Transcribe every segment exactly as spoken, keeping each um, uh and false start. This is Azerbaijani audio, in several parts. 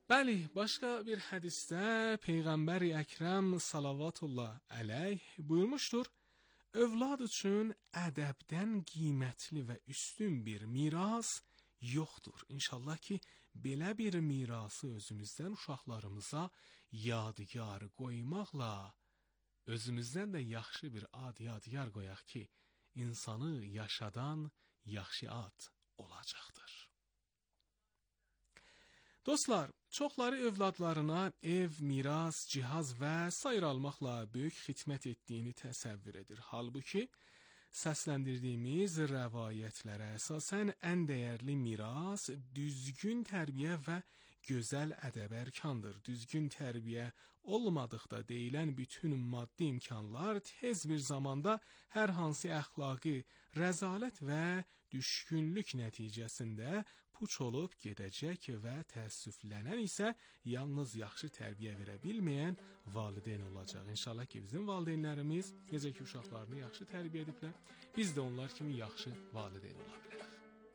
Bəli, başqa bir hədisdə Peyğəmbər-i Əkrəm salavatullah əleyh buyurmuşdur: Övlad üçün ədəbdən qiymətli və üstün bir miras yoxdur. İnşallah ki, belə bir mirası özümüzdən uşaqlarımıza yadigar qoymaqla özümüzdən də yaxşı bir ad yadigar qoyaq ki, insanı yaşadan yaxşı ad olacaqdır. Dostlar, çoxları övladlarına ev, miras, cihaz və sair almaqla böyük xidmət etdiyini təsəvvür edir. Halbuki, səsləndirdiyimiz rəvayətlərə əsasən ən dəyərli miras düzgün tərbiyə və gözəl ədəb ərkandır. Düzgün tərbiyə olmadıqda deyilən bütün maddi imkanlar tez bir zamanda hər hansı əxlaqi rəzalət və düşkünlük nəticəsində puç olub gedəcək və təəssüflənən isə yalnız yaxşı tərbiyə verə bilməyən valideyn olacaq. İnşallah ki, bizim valideynlərimiz necə ki, uşaqlarını yaxşı tərbiyə ediblər, biz də onlar kimi yaxşı valideyn ola bilərik.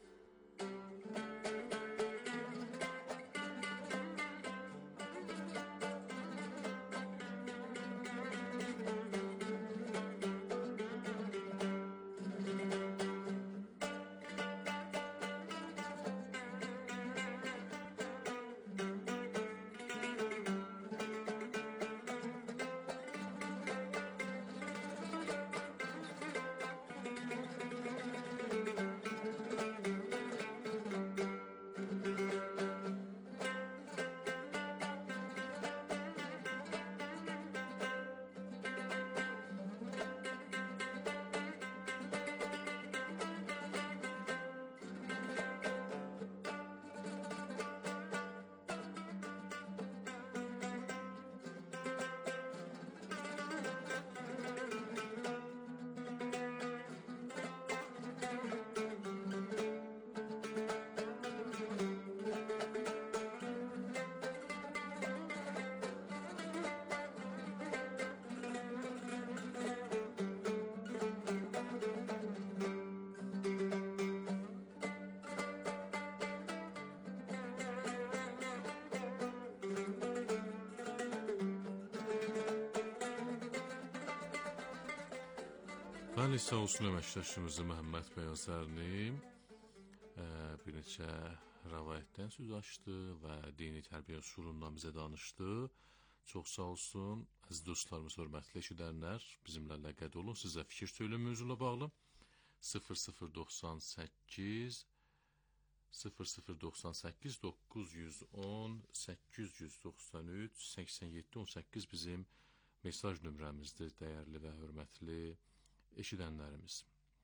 Bəli, sağ olsun əməkdaşımızı Məhəmməd Bəyazərli bir neçə rəvayətdən söz açdı və dini tərbiyə usulundan bizə danışdı. Çox sağ olsun. Əziz dostlarımız, hörmətli eşidənlər, bizimlə əlaqədə olun. Sizə fikir söyləyin mövzuyla bağlı sıfır sıfır doxsan səkkiz sıfır sıfır doxsan səkkiz doqquz yüz on səkkiz yüz doxsan üç səksən yeddi on səkkiz bizim mesaj nömrəmizdir, dəyərli və hörmətli eşidənlərimiz.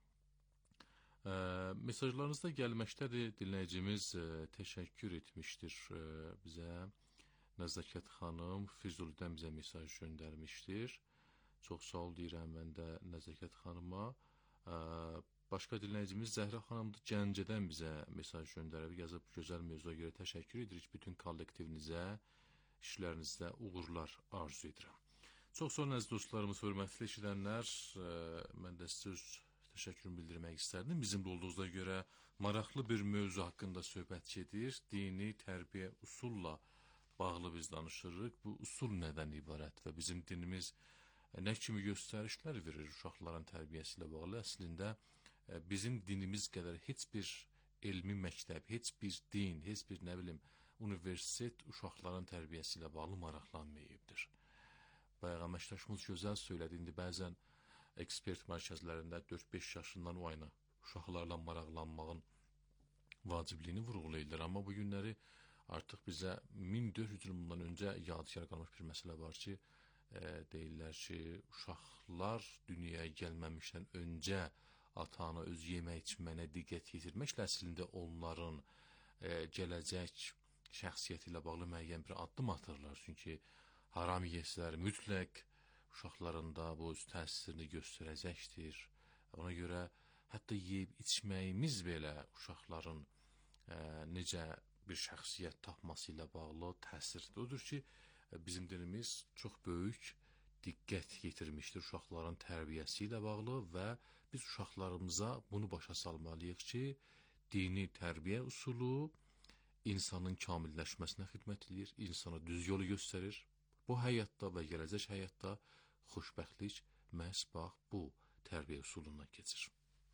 E, mesajlarınızda gəlməkdədir, dinləyicimiz e, təşəkkür etmişdir e, bizə. Nəzakət xanım Füzulidən bizə mesaj göndərmişdir. Çox sağ ol deyirəm mən də Nəzakət xanıma. E, başqa dinləyicimiz Zəhra xanım da Gəncədən bizə mesaj göndərib, yazıb gözəl mövzuya görə təşəkkür edirik. Bütün kollektivinizə, işlərinizdə uğurlar arzu edirəm. Çox sağ olun əziz dostlarımız, hörmətli eşidənlər, e, mən də sizə təşəkkürümü bildirmək istərdim. Bizimlə olduğunuza görə maraqlı bir mövzu haqqında söhbət gedir. Dini tərbiyə usulla bağlı biz danışırıq. Bu usul nədən ibarət və bizim dinimiz e, nə kimi göstərişlər verir uşaqların tərbiyəsi ilə bağlı? Əslində e, bizim dinimiz qədər heç bir elmi məktəb, heç bir din, heç bir nə bilim universitet uşaqların tərbiyəsi ilə bağlı maraqlanmayıbdır. Bayaq əməkdaşımız gözəl söylədi, indi bəzən ekspert mərkəzlərində dörd beş yaşından o ayına uşaqlarla maraqlanmağın vacibliyini vurğulayırlar. Amma bu günləri artıq bizə min dörd yüz il bundan öncə yadigar qalmış bir məsələ var ki, e, deyirlər ki, uşaqlar dünyaya gəlməmişdən öncə ata-ana öz yemək içməyinə diqqət yetirməklə əslində onların e, gələcək şəxsiyyəti ilə bağlı müəyyən bir addım atırlar. Çünki haram yiyəsilər mütləq uşaqlarında bu öz təsirini göstərəcəkdir. Ona görə hətta yeyib içməyimiz belə uşaqların e, necə bir şəxsiyyət tapması ilə bağlı təsirdir. Odur ki, bizim dinimiz çox böyük diqqət yetirmişdir uşaqların tərbiyəsi ilə bağlı və biz uşaqlarımıza bunu başa salmalıyıq ki, dini tərbiyə usulu insanın kamilləşməsinə xidmət edir, insana düz yolu göstərir. Bu həyatda və gələcək həyatda xoşbəxtlik məhz bax bu tərbiyə üsulundan keçir.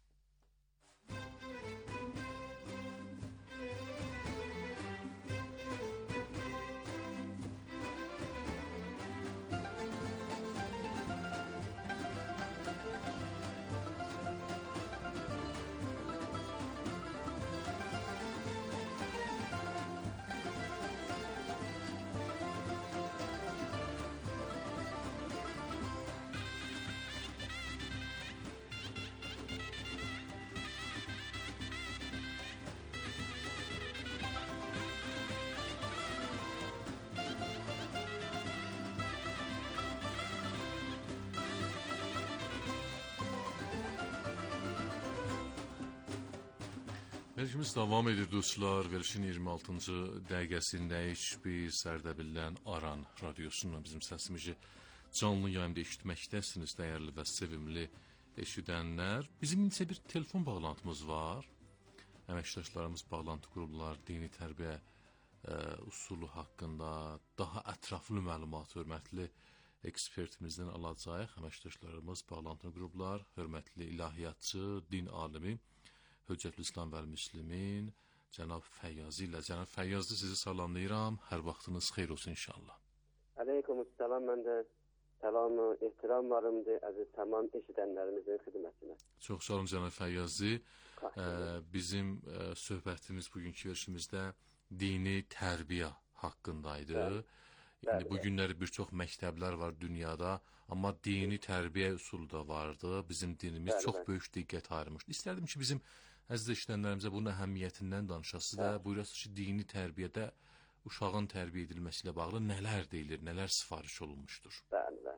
Verilişimiz davam edir dostlar. Verilişin iyirmi altıncı dəqiqəsindəyik. Biz Sərdəbildən Aran radiosundan bizim səsimizi canlı yayımda eşitməkdəsiniz, dəyərli və sevimli eşidənlər. Bizim isə bir telefon bağlantımız var. Əməkdaşlarımız bağlantı qurublar, dini tərbiyə ə, usulu haqqında daha ətraflı məlumat hörmətli ekspertimizdən alacağıq. Əməkdaşlarımız bağlantı qurublar, hörmətli ilahiyyatçı, din alimi Höccətül İslam və Müslimin cənab Fəyyazi ilə. Cənab Fəyyazlı, sizi salamlayıram. Hər vaxtınız xeyir olsun inşallah. Aleykümselam, mən də salam və ehtiram varımdır əziz tamam eşidənlərimizin xidmətinə. Çox sağ olun cənab Fəyyazlı. Ə, bizim ə, söhbətimiz bugünkü verilişimizdə dini tərbiyə haqqındaydı. Bəli. İndi bu günləri bir çox məktəblər var dünyada, amma dini tərbiyə üsulu da vardı. Bizim dinimiz bəli, çox bəli. böyük diqqət ayırmışdı. İstərdim ki, bizim əziz eşidənlərimizə bunun əhəmiyyətindən danışasınız və buyurasınız ki, dini tərbiyədə uşağın tərbiyə edilməsi ilə bağlı nələr deyilir, nələr sifariş olunmuşdur? Bəli, bəli.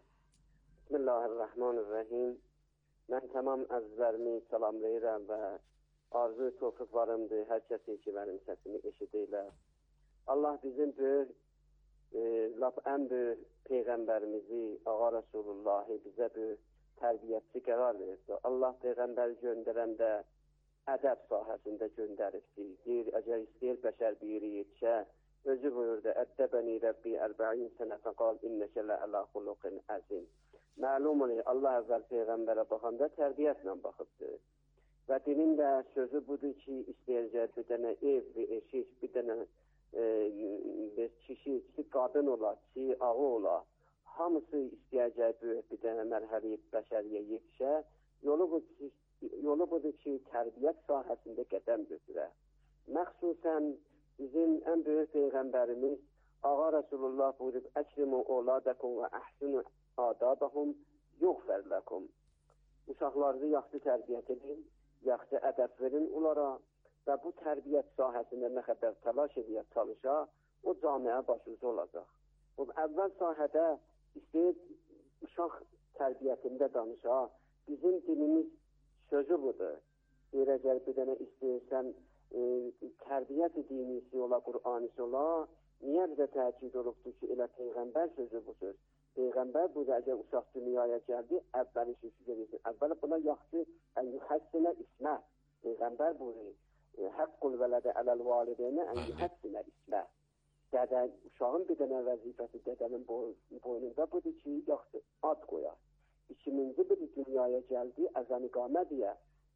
Bismillahirrahmanirrahim. Mən tamam əzizlərimi salamlayıram və arzu tövfiqlarımdır hər kəsi ki, mənim səsimi eşidirlər. Allah bizim böyük e, laf ən böyük Peyğəmbərimizi, Ağa Rasulullahı bizə böyük tərbiyətçi qərar verdi. Allah Peyğəmbər göndərəndə ədəb sahəsində göndəribdir. Deyir, əgər istəyir bəşər bir yetişə, özü buyurdu, Əddəbəni Rəbbi ərbəin sənə fəqal innəkə lə'ələ xuluqin əzim. Məlum olur, Allah əvvəl Peyğəmbərə baxanda tərbiyyətlə baxıbdır. Və dinin də sözü budur ki, istəyəcək bir dənə ev, bir eşik, bir dənə e, bir kişi, kişi qadın ola, kişi ağı ola, hamısı istəyəcək böyük bir dənə mərhəli bəşəriyə yetişə, yolu bu ki, Yolu budur ki, tərbiyyət sahəsində qədəm götürə. Məxsusən bizim ən böyük Peyğəmbərimiz Ağa Rasulullah buyurub, Əkrimu oladəkum və əhsinu adabəhum yuğfər ləkum. Uşaqlarınızı yaxşı tərbiyyət edin, yaxşı ədəb verin onlara və bu tərbiyyət sahəsində nə qədər təlaş edək, çalışa, o camiyə başucu olacaq. Bu əvvəl sahədə istəyir uşaq tərbiyyətində danışa, bizim dinimiz sözü budur. Bir əgər bir dənə istəyirsən e, tərbiyyət dinisi ola, Qur'anisi ola, niyə bizə təkid olubdur ki, elə Peyğəmbər sözü bu söz. Peyğəmbər budur, əgər uşaq dünyaya gəldi, əvvəli şüşü verirsin. Əvvəli buna yaxşı, ən yuhəssinə ismə. Peyğəmbər budur. Həqqul vələdə ələl valideynə ən yuhəssinə ismə. Dədə, uşağın bir dənə vəzifəsi dədənin boynunda budur ki, yaxşı ad qoyar. İkiminci bir dünyaya gəldi, əzən iqamə deyə.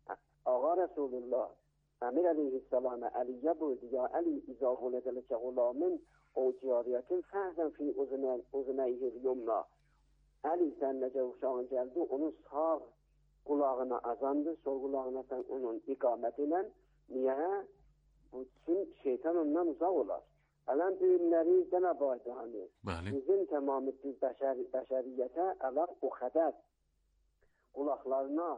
Ağa Rasulullah, Əmir əleyhissalamə Əliyə buyurdu, ya Əli, izə hulədələkə qulamın, o cariyyətin fəhzən fi uzunəyir yumna. Əli, sən necə uşağın gəldi, onun sağ qulağına azandı, sol qulağına sən onun iqamət ilə. Niyə? Bu üçün şeytan ondan uzaq olar. Ələn düyünləri Cənab Aydanı, bizim tamamı bəşər, bəşəriyyətə ələr o xədər qulaqlarına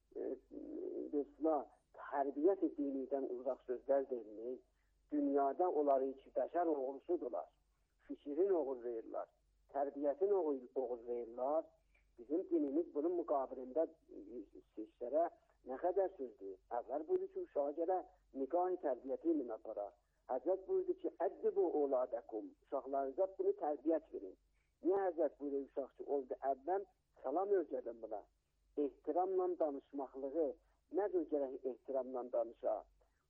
e, tərbiyyət dinidən uzaq sözlər deyilir. Dünyada onları iki bəşər oğulsudurlar. Fikrin oğul verirlər, tərbiyyətin oğul, oğul verirlər. Bizim dinimiz bunun müqabilində seçlərə nə qədər sözdür? Əvvəl buyurdu ki, uşağa gələ nigah-ı tərbiyyəti ilə aparar. Həzrət buyurdu ki, əddibu oladəkum, uşaqlarınıza bunu tərbiyyət verin. Niyə Həzrət buyurdu uşaq ki, oldu əvvəl salam öyrədin buna. Ehtiramla danışmaqlığı, nədir gərək ehtiramla danışa?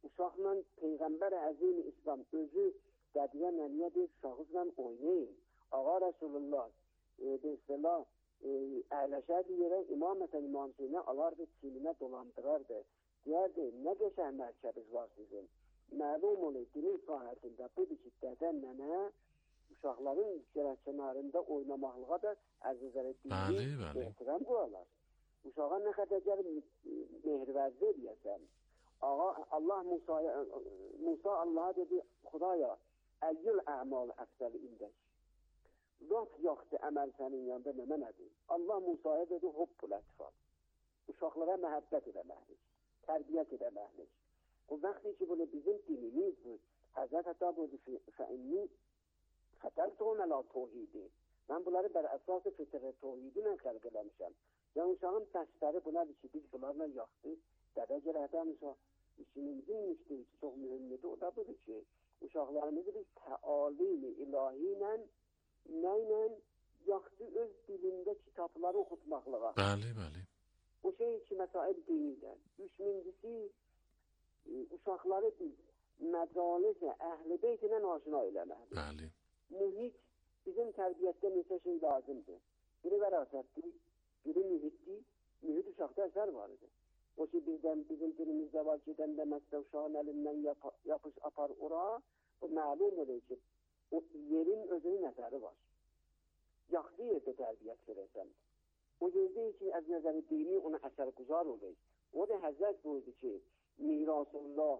uşaqla Peyğəmbər Əzim İslam özü qədiyə nəniyyədir, uşağızla oynayın. Ağa Resulullah e, Bismillah e, əyləşərdi yerə, İmam Həsən İmam Hüseynə alardı, çilinə dolandırardı. Deyərdi, nə qəşəng mərkəbiz var sizin. Məlum olur, dinin sahəsində budur ki, dədə nənə uşaqların kənarında oynamaqlığa da əzizləri dini ehtiram qoyarlar. Uşağa nə qədər gəlib mehirvərzi edəyəsən. Ağa, Allah Musa'ya, Musa Allah'a dedi, Xudaya, əyyül əmal əfsəli indək. Zat yaxşı əməl sənin yanında nə mənədir? Allah Musa'ya dedi, hubbul ətfal. Uşaqlara məhəbbət edəməkdir, tərbiyyət edəməkdir. O vaxtı ki, bunu bizim dinimiz bu. Həzrət Hətta buyurdu, fəinni fətəltuğun əla tohidi. Mən bunları bər əsası fitr-i tohidi ilə xəlq eləmişəm. Yəni uşağın dərsləri bunadır ki, biz bunlarla yaxdı. Dədə gələkdən uşaq işimizin müşteri ki, çox mühümlidir. O da budur ki, uşaqlarımızı biz təalim-i ilahi ilə, nə ilə yaxşı öz dilində kitabları oxutmaqlığa. Bəli, bəli. O şey ki, məsail dinidir. Üçüncüsü, uşaqları biz məcalisə, əhl-i beyt ilə aşina eləməkdir. Bəli. Mühit bizim tərbiyyətdə neçə şey lazımdır. Biri vərasətdir, biri mühitdir. Mühit uşaqda əsər var idi. O ki, bizdən, bizim dilimizdə var ki, gedəndə məsələ uşağın əlindən yap, yapış apar ora, o məlum olur ki, o yerin özünün əsəri var. Yaxşı yerdə tərbiyyət verəsən. O yerdə ki, əz nəzəri dini ona əsər quzar olur. O da Həzrət buyurdu ki, Mirasullah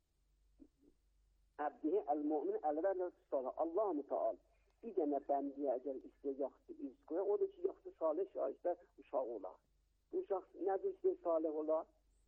Əbdihi əl-mu'min əl-rələ salih. Allah-u Teala bir dənə bəndiyə əgər istəyə yaxşı iz qoya, o da ki, yaxşı salih şahiddə uşaq olar. Bu uşaq nədir istəyə salih olar?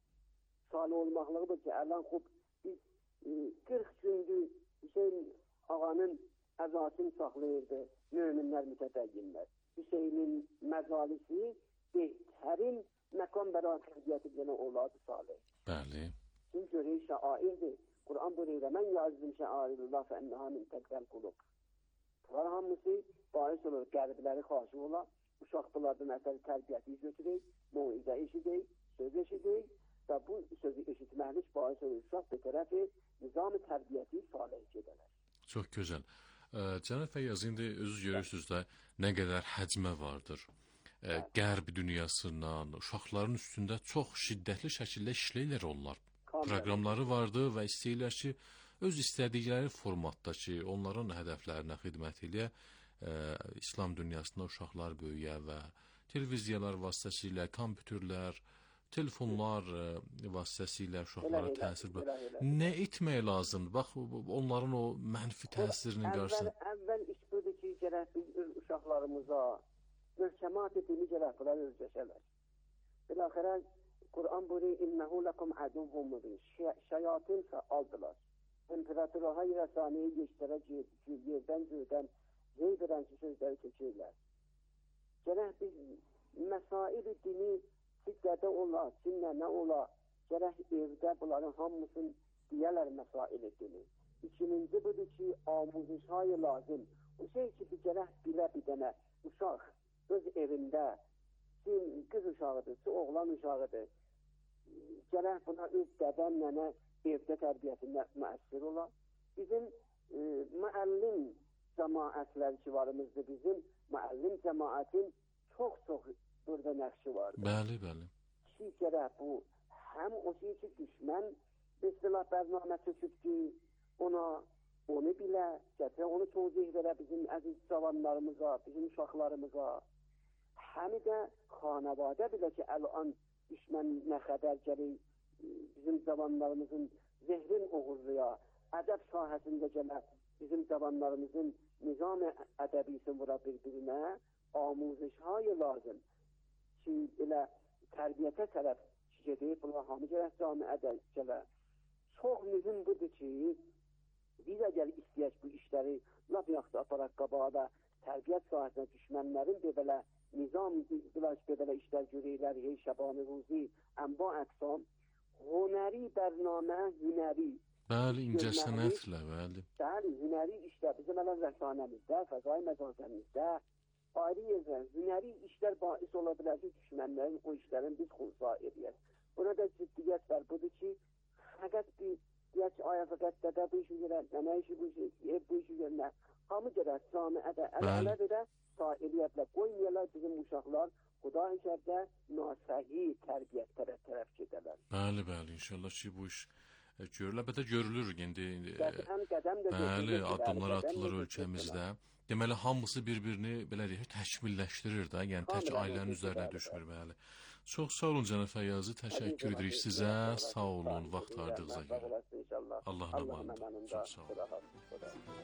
Salih olmaqlığı da ki, ələn xub biz e, qırx gündür Hüseyin ağanın əzasını saxlayırdı, müminlər mütədəyyinlər. Hüseynin məzalisi behtərin məqam bəra tərbiyyəti bilənə olardı salih. Bəli. Çünki öyle şairdir. Kur'an buyuruyor, men yazdım şairillah fe enneha min tekvel kulub. Bunlar hamısı bahis olur, qəlbləri xaşı ola, uşaqlardan əsəri tərbiyyəti götürək, muizə eşidək, söz eşidək və bu sözü eşitməklik bahis olur, uşaq bir tərəfi nizam-ı tərbiyyəti salih gedələr. Çox gözəl. Cənab Feyyaz, indi özünüz görürsünüz də nə qədər həcmə vardır. Ə, qərb dünyasından, uşaqların üstündə çox şiddətli şəkildə işləyirlər onlar. Proqramları vardı və istəyirlər ki, öz istədikləri formatda ki, onların hədəflərinə xidmət eləyə, ə, İslam dünyasında uşaqlar böyüyə və televiziyalar vasitəsilə, kompüterlər, telefonlar ə, vasitəsilə uşaqlara təsir bırak. Nə etmək lazımdır? Bax, onların o mənfi təsirinin qarşısında. Əvvəl, əvvəl iş budur ki, gərək biz öz uşaqlarımıza möhkəmat etdiyini gərək bunlar özləşələr. Bilaxirə, Kur'an buyuruyor, innehu lekum aduvvun mubin. Şeyatin aldılar. İmparatorluğa rəsaniyi geçdirək yerdən göydən yey verən sözləri çəkirlər. Gərək biz məsail-i dini siddədə ola, sinnənə ola, gərək evdə bunların hamısını deyələr məsail-i dini. İkinci budur ki, amuzuşayı lazım. O şey ki, bir gərək bilə bir dənə uşaq öz evində, qız uşağıdır, oğlan uşağıdır. Gərək buna öz dədən nənə evdə tərbiyyətində müəssir ola. Bizim e, müəllim cəmaətlər ki varımızdır, bizim müəllim cəmaətin çox-çox burada nəqşi vardır. Bəli, bəli. Ki gərək bu, həm o şey ki düşmən istilah bərnamə çöküb ki, ona onu bilə, gətirə, onu tozih verə bizim əziz cavanlarımıza, bizim uşaqlarımıza. Həm də xanəvadə bilə ki, əl-an düşmən nə xəbər gəlir, bizim cavanlarımızın zehrin uğurluya, ədəb sahəsində gələ, bizim cavanlarımızın nizam-ı ədəbisi vura bir-birinə amuzişhay lazım ki, elə tərbiyyətə tərəf gedir, bunlar hamı gərək cami ədəb gələ. Çox mühüm budur ki, biz əgər istəyək bu işləri laf yaxşı aparaq qabağa da tərbiyyət sahəsində düşmənlərin bir belə nizam bilaş belə işlər görürlər, hey şəbanı ruzi, ənba əqsam, hünəri bərnamə, hünəri. Bəli, incə sənətlə, bəli. Bəli, hünəri işlər, bizim ələn rəsanəmizdə, fəzai məzazəmizdə, ayrı yerdən, hünəri işlər bahis ola bilər ki, düşmənlərin o işlərin biz xunsa edəyək. Buna da ciddiyyət var, budur ki, fəqət bir deyək ki, ayağı qəddədə bu işi görər, nə işi bu işi, ev bu işi görər. Hamı gedər, camiədə, ələ-ələ verər, ta eləyə qoymayarlar bizim uşaqlar, Xuda inşallah nasihi tərbiyət tərəf tərəf gedərlər. Bəli, bəli, inşallah ki bu iş görülər, bəlkə görülür indi. Qədəm qədəm də bəli, addımlar atılır ölkəmizdə. Deməli hamısı bir-birini belə deyək, təkmilləşdirir də, yəni tək ailənin üzərinə düşmür, bəli. Çox sağ olun cənab Fəyyazı, təşəkkür edirik sizə. Sağ olun vaxt ayırdığınıza görə. Allah əmanət. Çox sağ olun.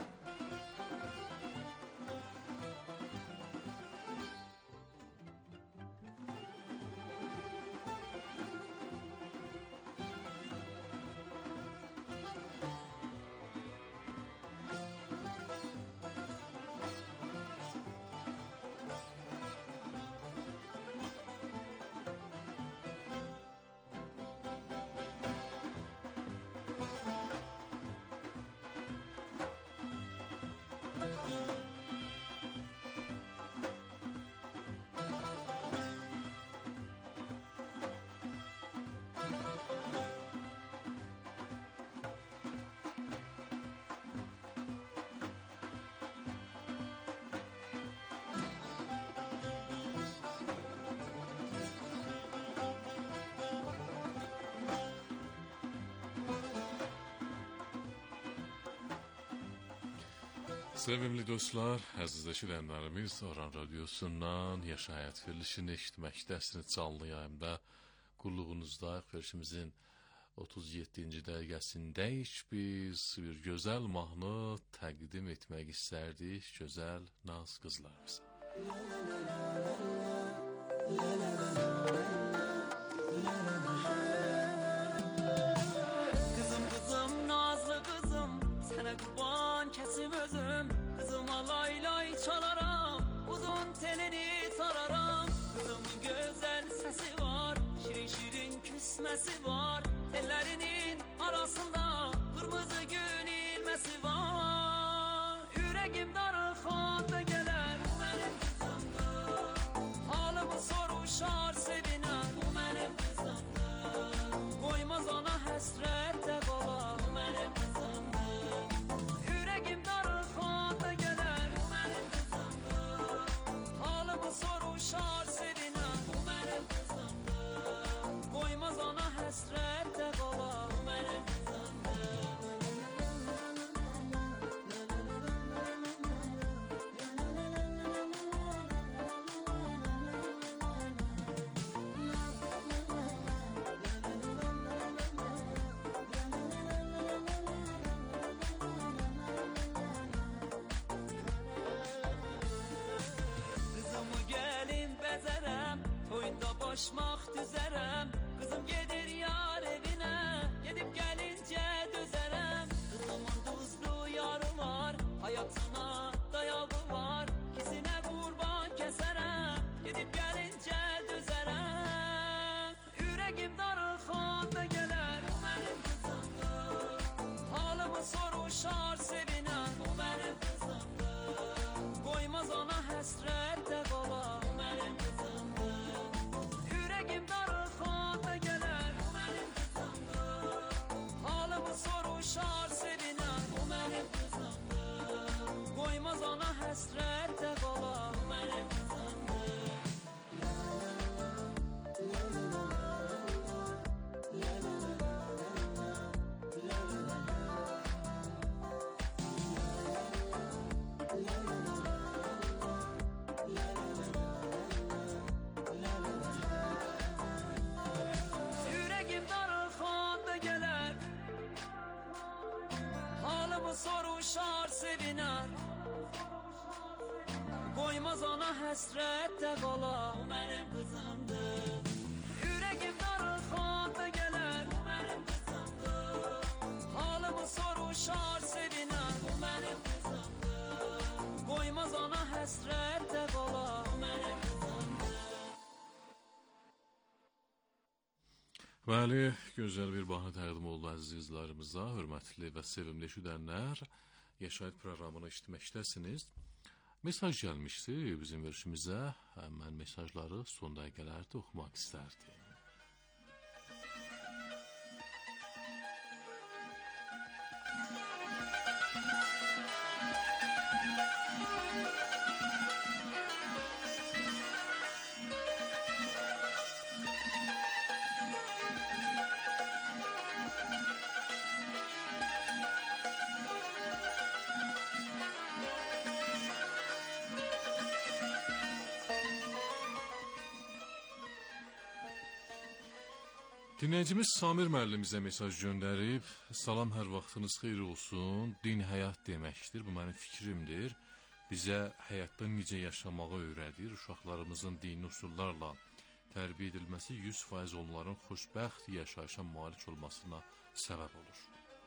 Sevimli dostlar, əziz eşidənlərimiz, Oran Radiosundan Yaşa Həyat verilişini eşitməkdəsiniz canlı yayımda. Qulluğunuzdayıq. Verilişimizin otuz yeddinci dəqiqəsindəyik. Biz bir gözəl mahnı təqdim etmək istərdik gözəl naz qızlarımıza. Kızım kızım nazlı kızım, sana kurban kesim özüm. Kızıma lay lay çalaram, uzun telini tararam. Kızımın güzel sesi var, şirin şirin küsmesi var. Tellerinin arasında kırmızı gül ilmesi var. Yüreğim darıxanda gelir, bu benim kızımdır. Halımı soruşar sevinen, bu benim kızımdır. Koymaz ona həsrətdə qala, bu benim kızımdır. Yüreğim darıxanda gelir, bu benim kızımdır. Halımı soruşar sevinen, bu benim kızımdır. Koymaz ona həsrətdə qala, bu benim Kızımı gelin bezerem, toyunda başmaq düzərəm. Kızım gedir yar evine, gedip gelince dözərəm. Kızımın tuzlu yarı var, hayatına dayağı var. İkisine kurban keserəm, gedip gelince dözərəm. Yüreğim darıxanda gelir, bu benim kızımdır. Halımı soruşar sevinen, bu benim kızımdır. Koymaz ona həsrətdə qala, bu benim kızımdır. Yüreğim darıxanda gelir, bu benim kızımdır. Halımı soruşar sevinen, bu benim kızımdır. Koymaz ona həsrətdə qala, bu benim kızımdır. Yüreğim darıxanda gelir, halımı soruşar sevinen. Koymaz ona həsrətdə qala, bu benim kızımdır. Yüreğim darıxanda gelir, bu benim kızımdır. Halımı soruşar sevinen, bu benim kızımdır. Koymaz ona həsrətdə qala, bu benim kızımdır. Bəli, gözəl bir mahnı təqdim oldu əziz izləyicilərimizə, hörmətli və sevimli eşidənlər. Yaşayət proqramını eşitməkdəsiniz. Mesaj gəlmişdi bizim verilişimizə. Mən mesajları son dəqiqələrdə oxumaq istərdim. Dinləyicimiz Samir müəllim bizə mesaj göndərib. Salam, hər vaxtınız xeyir olsun. Din həyat deməkdir. Bu mənim fikrimdir. Bizə həyatda necə yaşamağı öyrədir. Uşaqlarımızın dini usullarla tərbiyə edilməsi yüz faiz onların xoşbəxt yaşayışa malik olmasına səbəb olur.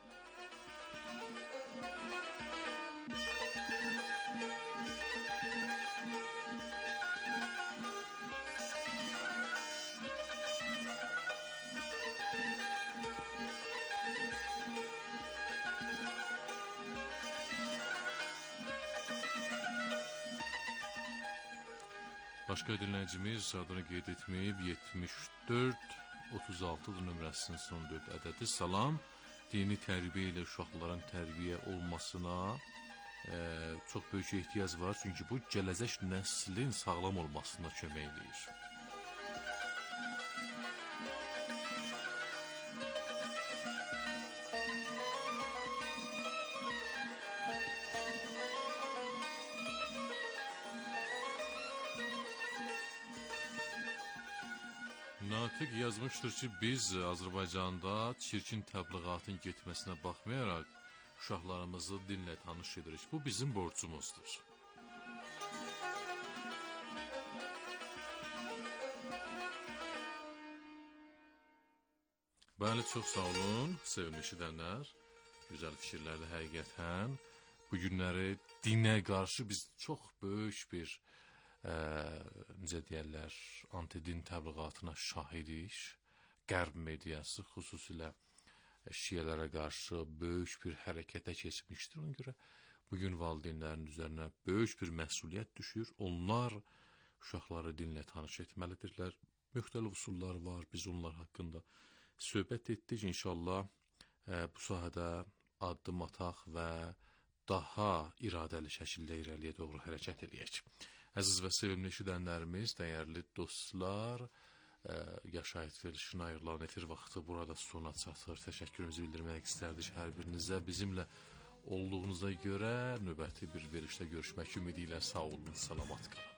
Başqa dinləyicimiz adını qeyd etməyib, yetmiş dörd otuz altı nömrəsinin son dörd ədədi. Salam, dini tərbiyə ilə uşaqların tərbiyə olmasına e, çox böyük ehtiyac var. Çünki bu, gələcək nəslin sağlam olmasına kömək edir. Natiq yazmışdır ki, biz Azərbaycanda çirkin təbliğatın getməsinə baxmayaraq uşaqlarımızı dinlə tanış edirik. Bu bizim borcumuzdur. Bəli, çox sağ olun, sevimli eşidənlər. Gözəl fikirlərdə həqiqətən bu günləri dinə qarşı biz çox böyük bir Ə, necə deyərlər, antidin təbliğatına şahidik. Qərb mediası xüsusilə şiələrə qarşı böyük bir hərəkətə keçmişdir. Ona görə bugün valideynlərin üzərinə böyük bir məsuliyyət düşür. Onlar uşaqları dinlə tanış etməlidirlər. Müxtəlif usullar var, biz onlar haqqında söhbət etdik. İnşallah ə, bu sahədə addım ataq və daha iradəli şəkildə irəliyə doğru hərəkət edək. Əziz və sevimli eşidənlərimiz, dəyərli dostlar, ə, Yaşayət verilişinə ayrılan efir vaxtı burada sona çatır. Təşəkkürümüzü bildirmək istərdik hər birinizə. Bizimlə olduğunuza görə növbəti bir verilişdə görüşmək ümidi ilə sağ olun, salamat qalın.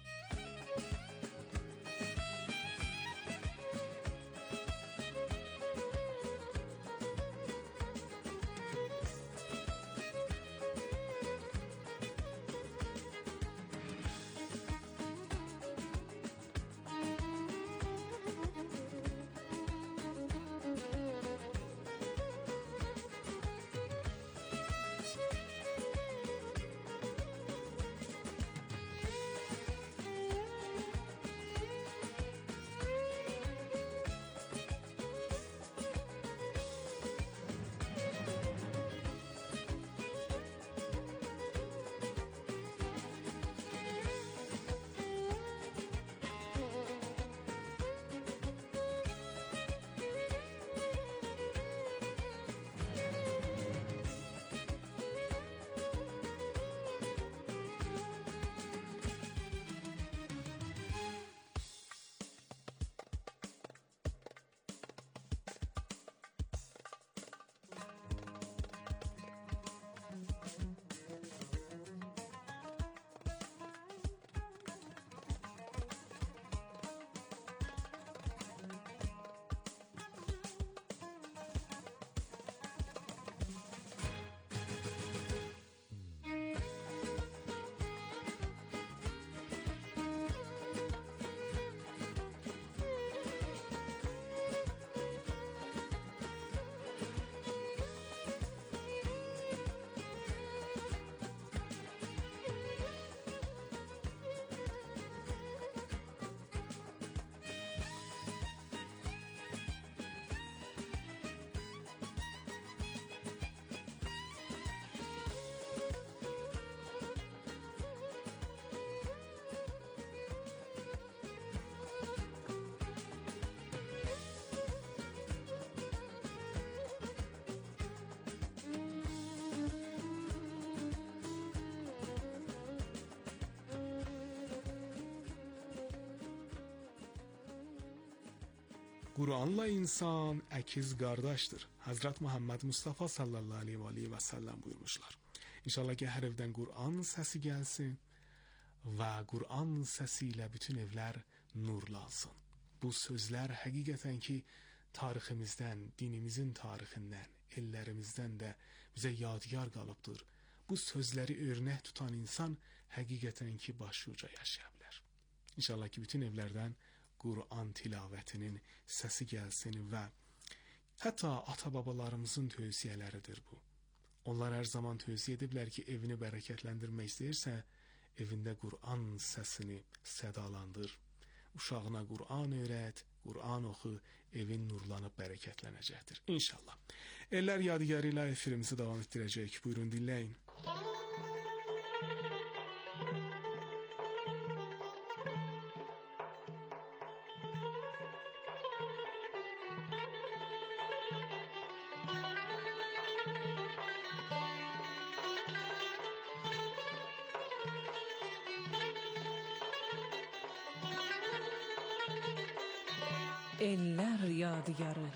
Kur'anla insan əkiz qardaşdır. Həzrət Muhammed Mustafa sallallahu aleyhi və səlləm buyurmuşlar. İnşallah ki, hər evdən Kur'an səsi gəlsin və Kur'an səsi ilə bütün evlər nurlansın. Bu sözlər həqiqətən ki, tariximizdən, dinimizin tarixindən, ellərimizdən də bizə yadigar qalıbdır. Bu sözləri örnək tutan insan həqiqətən ki, başı uca yaşaya bilər. İnşallah ki, bütün evlərdən Qur'an tilavətinin səsi gəlsin və hətta ata-babalarımızın tövsiyələridir bu. Onlar hər zaman tövsiyə ediblər ki, evini bərəkətləndirmək istəyirsə, evində Qur'an səsini sədalandır. Uşağına Qur'an öyrət, Qur'an oxu, evin nurlanıb bərəkətlənəcəkdir. İnşallah. Ellər yadigarı ilə efirimizi davam etdirəcək. Buyurun, dinləyin. Ellər yadigarı.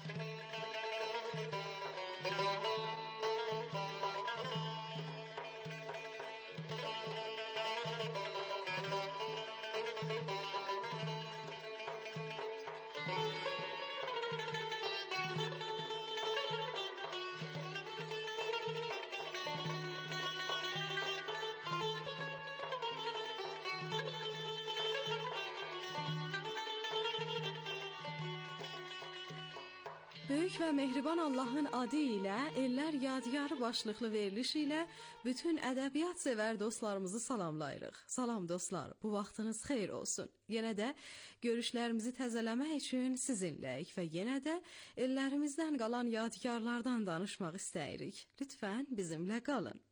Böyük və mehriban Allahın adı ilə Ellər Yadigarı başlıqlı veriliş ilə bütün ədəbiyyat sevər dostlarımızı salamlayırıq. Salam dostlar, bu vaxtınız xeyir olsun. Yenə də görüşlərimizi təzələmək üçün sizinləyik və yenə də ellərimizdən qalan yadigarlardan danışmaq istəyirik. Lütfən bizimlə qalın.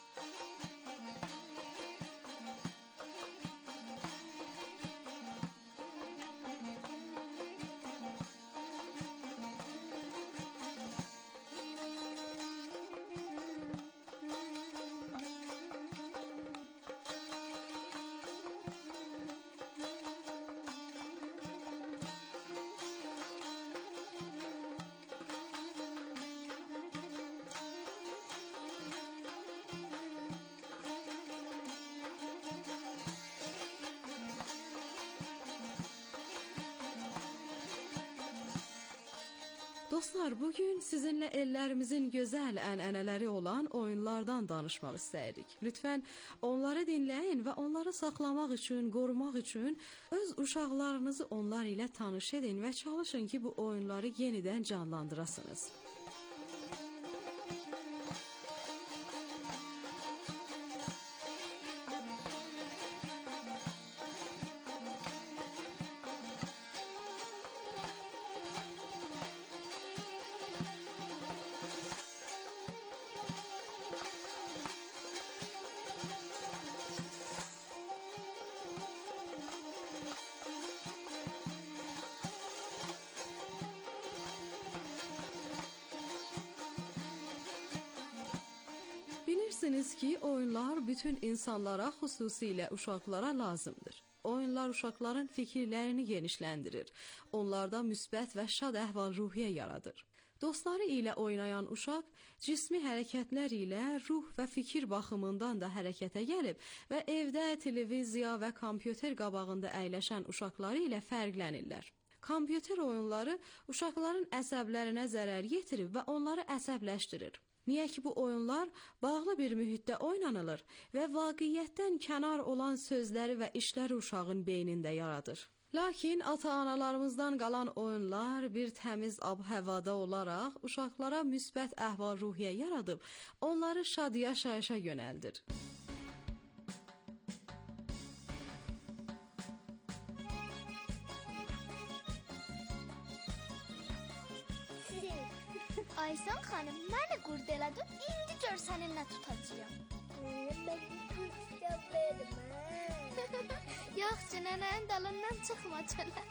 Dostlar, bugün sizinlə ellərimizin gözəl ənənələri olan oyunlardan danışmaq istəyirik. Lütfən onları dinləyin və onları saxlamaq üçün, qorumaq üçün öz uşaqlarınızı onlar ilə tanış edin və çalışın ki, bu oyunları yenidən canlandırasınız. Bilirsiniz ki, oyunlar bütün insanlara, xüsusilə uşaqlara lazımdır. Oyunlar uşaqların fikirlərini genişləndirir. Onlarda müsbət və şad əhval-ruhiyyə yaradır. Dostları ilə oynayan uşaq cismi hərəkətlər ilə ruh və fikir baxımından da hərəkətə gəlib və evdə televiziya və kompüter qabağında əyləşən uşaqları ilə fərqlənirlər. Kompüter oyunları uşaqların əsəblərinə zərər yetirib və onları əsəbləşdirir. Niyə ki, bu oyunlar bağlı bir mühitdə oynanılır və vaqiyyətdən kənar olan sözləri və işləri uşağın beynində yaradır. Lakin ata-analarımızdan qalan oyunlar bir təmiz ab-həvada olaraq uşaqlara müsbət əhval-ruhiyyə yaradıb, onları şad yaşayışa yönəldir. Aysan xanım, məni qurd elədin, indi gör sənin nə tutacağım. Mən qurd istəyəm vermə. Yox, nənənin dalından çıxma çölə.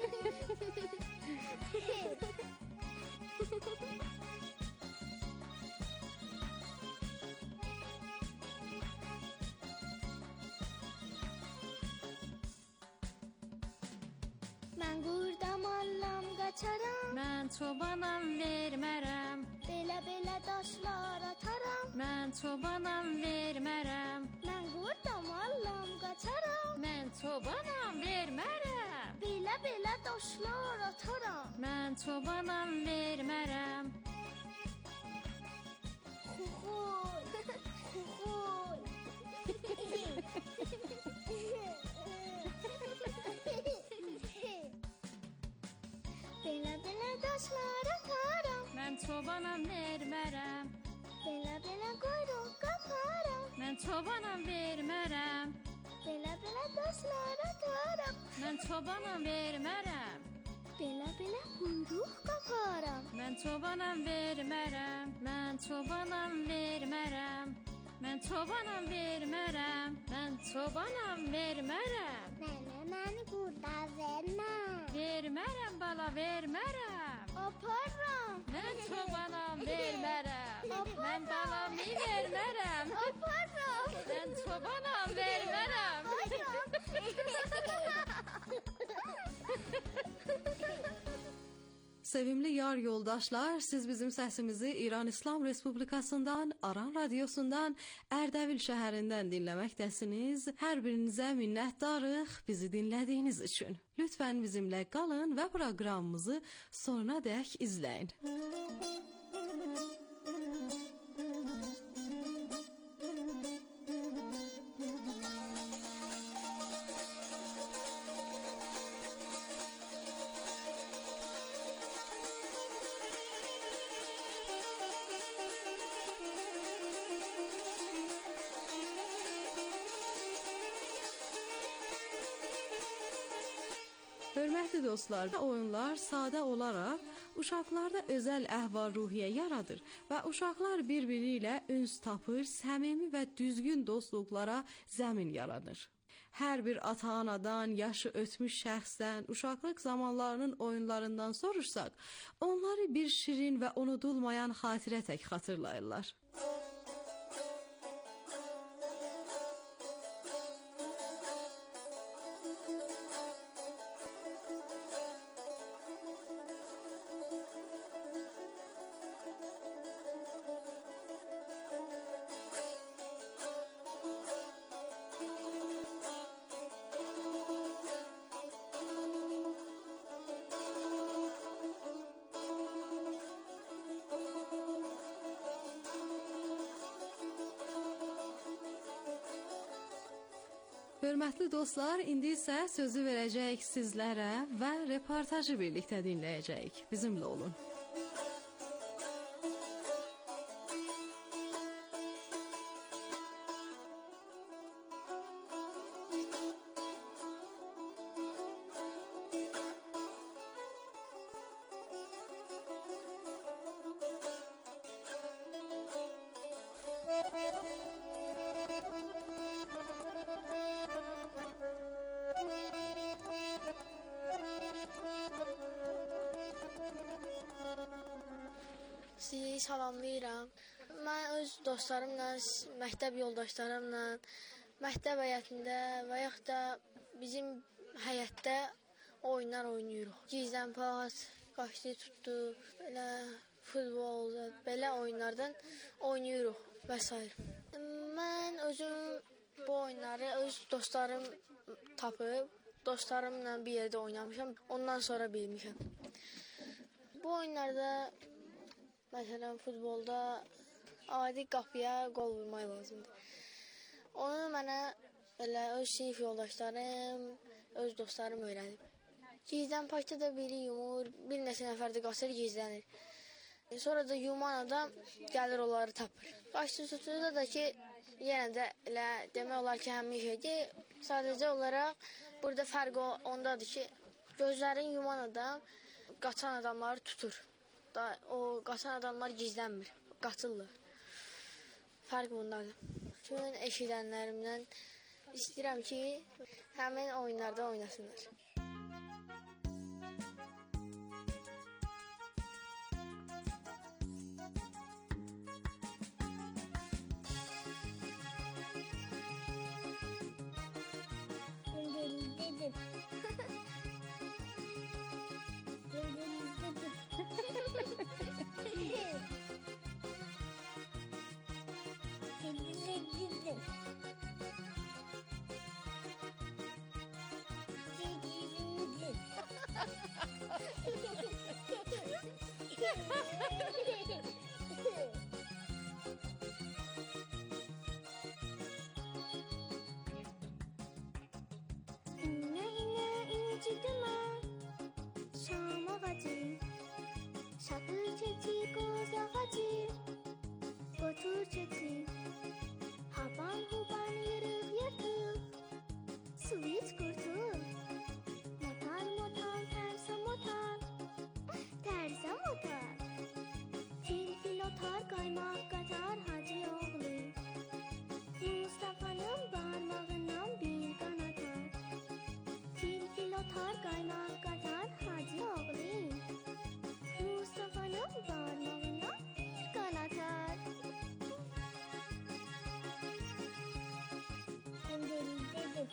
Mən qurdam allam qaçaram, mən çobanam vermərəm, belə-belə daşlar ataram, mən çobanam vermərəm, mən qurdam allam qaçaram, mən çobanam vermərəm, belə-belə daşlar ataram, mən Mən çobanam vermərəm. Xuxul. Xuxul. Belə-belə daşlar atarım. Mən çobanam vermərəm. Belə-belə quyruq qaparım. Mən çobanam vermərəm. Belə-belə daşlar atarım. Mən çobanam vermərəm. Belə-belə quyruq qaparım. Mən çobanam vermərəm. Mən çobanam vermərəm. Mən çobanam vermərəm. Mən çobanam vermərəm. Mənə məni burada vermə. Vermərəm bala, vermərəm. Aparıram. Mən çobanam vermərəm. Aparıram. Mən balamı vermərəm. Aparıram. Mən çobanam vermərəm. Sevimli yar yoldaşlar, siz bizim səsimizi İran İslam Respublikasından, Aran Radiosundan, Ərdəbil şəhərindən dinləməkdəsiniz. Hər birinizə minnətdarıq bizi dinlədiyiniz üçün. Lütfən bizimlə qalın və proqramımızı sonuna dək izləyin. Hörmətli dostlar, oyunlar sadə olaraq uşaqlarda özəl əhval-ruhiyyə yaradır və uşaqlar bir-biri ilə üns tapır, səmimi və düzgün dostluqlara zəmin yaradır. Hər bir ata-anadan, yaşı ötmüş şəxsdən, uşaqlıq zamanlarının oyunlarından soruşsaq, onları bir şirin və unudulmayan xatirə tək xatırlayırlar. Hörmətli dostlar, indi isə sözü verəcəyik sizlərə və reportajı birlikdə dinləyəcəyik. Bizimlə olun. Sizi salamlayıram. Mən öz dostlarımla, məktəb yoldaşlarımla, məktəb həyətində və yaxud da bizim həyətdə oyunlar oynayırıq. Gizlən pas, qaçdı tutdu, belə futbol, belə oyunlardan oynayırıq və s. Mən özüm bu oyunları öz dostlarım tapıb, dostlarımla bir yerdə oynamışam, ondan sonra bilmişəm. Bu oyunlarda məsələn, futbolda adi qapıya qol vurmaq lazımdır. Onu mənə elə öz sinif yoldaşlarım, öz dostlarım öyrədib. Gizlən pakda da biri yumur, bir neçə nəfər də qaçır, gizlənir. Sonra da yuman adam gəlir onları tapır. Qaçdı tutduğunda da ki, yenə də elə demək olar ki, həmin şeydir. Sadəcə olaraq burada fərq ondadır ki, gözlərin yuman adam qaçan adamları tutur. Da, o qaçan adamlar gizlənmir, qaçırlar. Fərq bundadır. Bütün eşidənlərimdən istəyirəm ki, həmin oyunlarda oynasınlar. çeçil. Haban huban yırık yırtık, su iç kurtul. Motal motal tersa motal, tersa motal. Fil fil otar kaymak katar hacı oğlu. Mustafa'nın parmağından bir kan atar. Fil fil otar kaymak katar hacı oğlu. Mustafa'nın parmağından bir kan atar. Hem de dedim.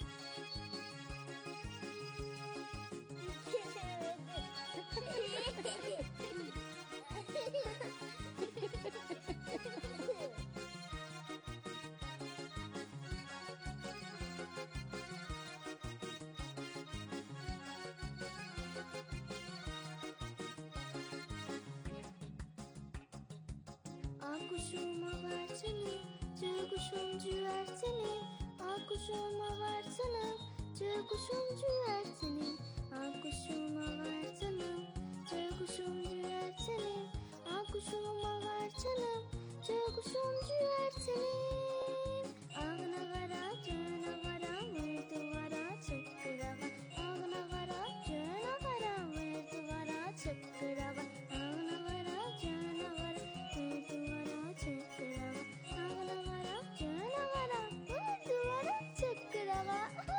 Akuşum avarsını, cıkuşum cüversini. Akuşum avarsını, cıkuşum cüversini. Akuşum avarsını, cıkuşum cüversini. Akuşum avarsını, cıkuşum cüversini. Ağına vara, cına vara, verdi vara, çıkkırava. Ağına vara, cına vara, verdi vara, çıkkırava. Ağına vara, cına vara, verdi vara, çıkkırava. Ağına vara, cına vara, verdi vara, çıkkırava.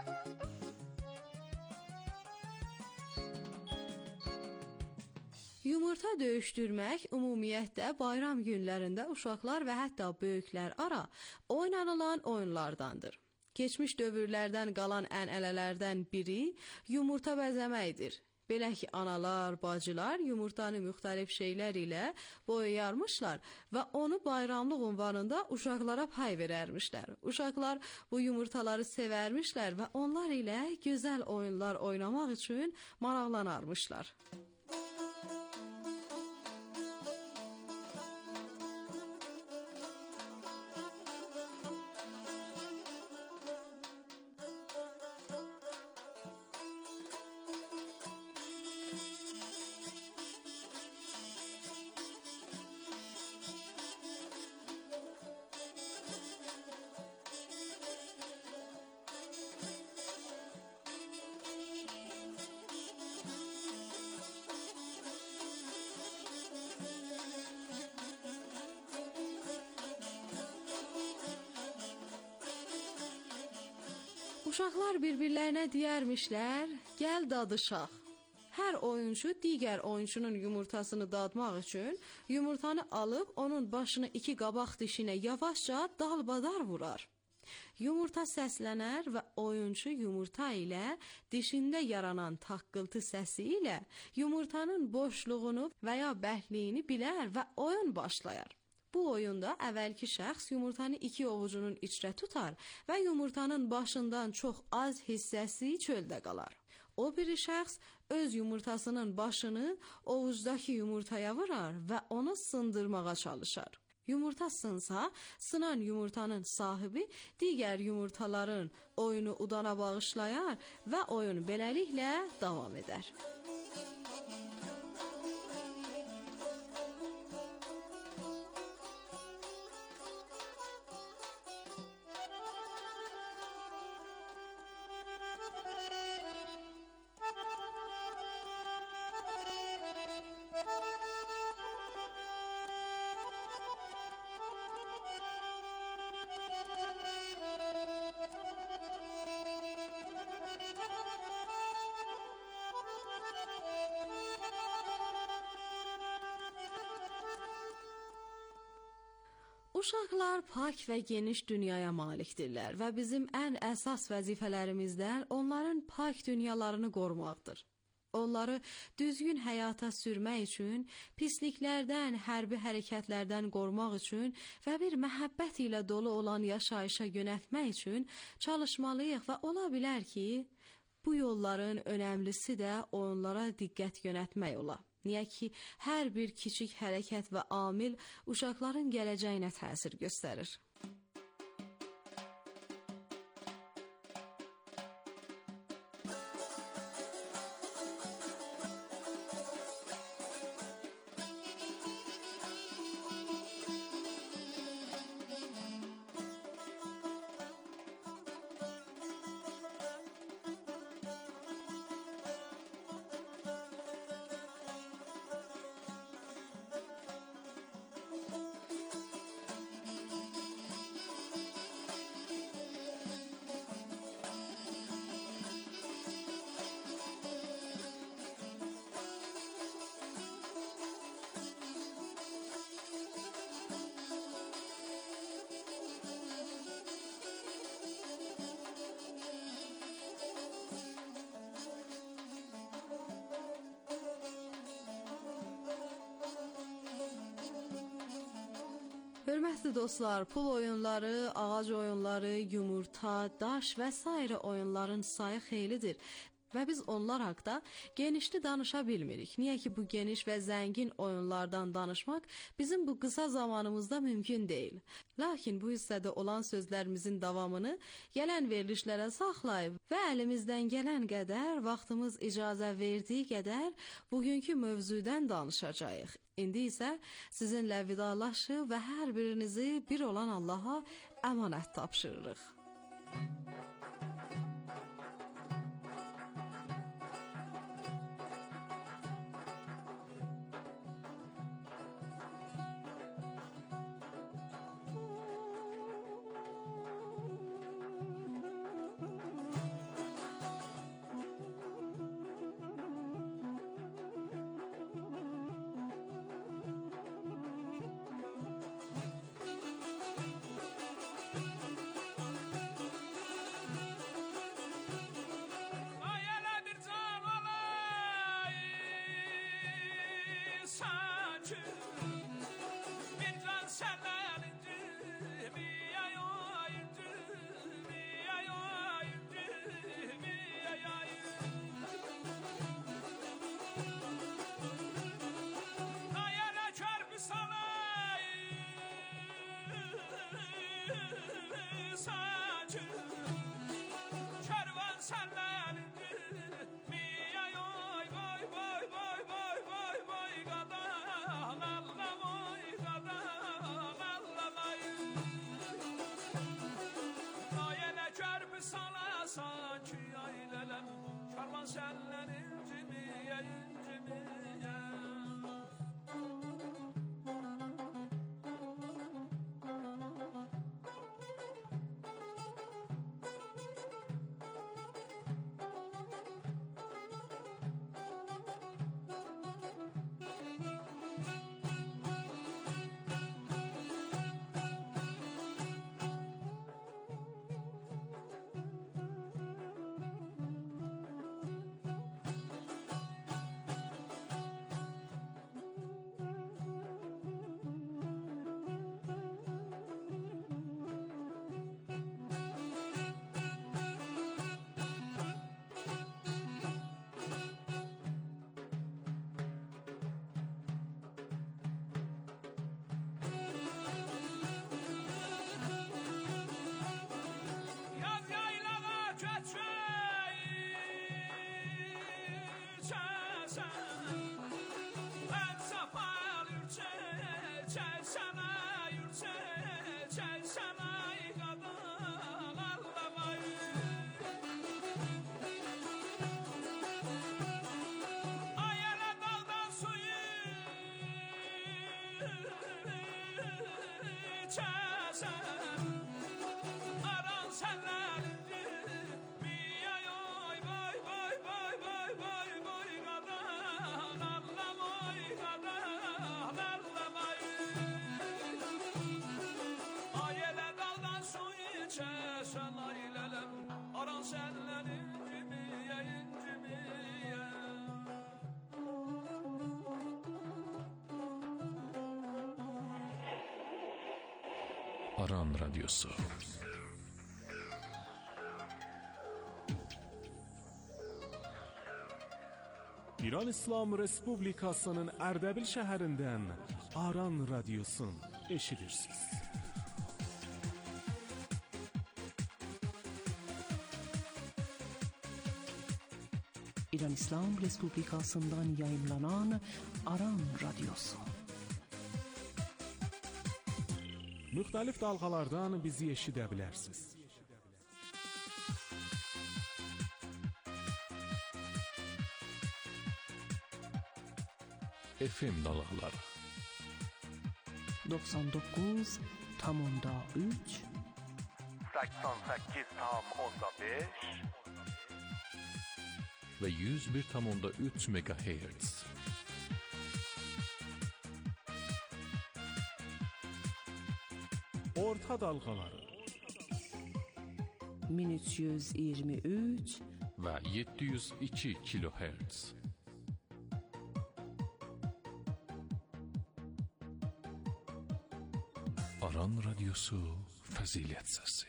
Yumurta döyüşdürmək ümumiyyətlə bayram günlərində uşaqlar və hətta böyüklər ara oynanılan oyunlardandır. Keçmiş dövrlərdən qalan ənənələrdən biri yumurta bəzəməkdir. Belə ki, analar, bacılar yumurtanı müxtəlif şeylər ilə boyayarmışlar və onu bayramlıq ünvanında uşaqlara pay verərmişlər. Uşaqlar bu yumurtaları sevərmişlər və onlar ilə gözəl oyunlar oynamaq üçün maraqlanarmışlar. Uşaqlar bir-birlərinə deyərmişlər, gəl dadışaq. Hər oyuncu digər oyuncunun yumurtasını dadmaq üçün yumurtanı alıb onun başını iki qabaq dişinə yavaşca dalbadar vurar. Yumurta səslənər və oyuncu yumurta ilə dişində yaranan taqqıltı səsi ilə yumurtanın boşluğunu və ya bərkliyini bilər və oyun başlayar. Bu oyunda əvvəlki şəxs yumurtanı iki ovucunun içrə tutar və yumurtanın başından çox az hissəsi çöldə qalar. O biri şəxs öz yumurtasının başını ovucdakı yumurtaya vurar və onu sındırmağa çalışar. Yumurta sınsa, sınan yumurtanın sahibi digər yumurtaların oyunu udana bağışlayar və oyun beləliklə davam edər. Uşaqlar pak və geniş dünyaya malikdirlər və bizim ən əsas vəzifələrimizdən onların pak dünyalarını qorumaqdır. Onları düzgün həyata sürmək üçün, pisliklərdən, hərbi hərəkətlərdən qorumaq üçün və bir məhəbbət ilə dolu olan yaşayışa yönəltmək üçün çalışmalıyıq və ola bilər ki, bu yolların önəmlisi də onlara diqqət yönəltmək ola. Niyə ki, hər bir kiçik hərəkət və amil uşaqların gələcəyinə təsir göstərir. Hörmətli dostlar, pul oyunları, ağac oyunları, yumurta, daş və sairə oyunların sayı xeylidir və biz onlar haqqında genişli danışa bilmirik. Niyə ki, bu geniş və zəngin oyunlardan danışmaq bizim bu qısa zamanımızda mümkün deyil. Lakin bu hissədə olan sözlərimizin davamını gələn verilişlərə saxlayıb və əlimizdən gələn qədər, vaxtımız icazə verdiyi qədər bugünkü mövzudan danışacağıq. İndi isə sizinlə vidalaşıb və hər birinizi bir olan Allaha əmanət tapşırırıq. Aran Radyosu. İran İslam Respublikasının Ərdəbil şəhərindən Aran Radyosun eşidirsiniz. İran İslam Respublikasından yayımlanan Aran Radyosu. Müxtəlif dalğalardan bizi eşidə bilərsiniz. F M dalğaları doksan doqquz tam onda üç səksən səkkiz tam onda beş və yüz bir tam onda üç megahertz. Orta dalğaları min üç yüz iyirmi üç və yeddi yüz iki kilohertz. Aran Radyosu Fəzilət Səsi.